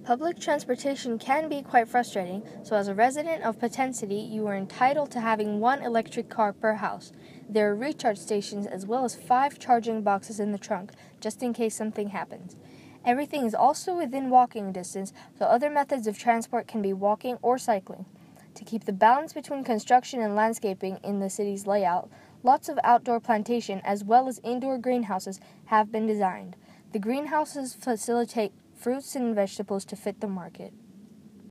Public transportation can be quite frustrating, so as a resident of Paten City, you are entitled to having one electric car per house. There are recharge stations as well as 5 charging boxes in the trunk, just in case something happens. Everything is also within walking distance, so other methods of transport can be walking or cycling. To keep the balance between construction and landscaping in the city's layout, lots of outdoor plantation as well as indoor greenhouses have been designed. The greenhouses facilitate fruits and vegetables to fit the market.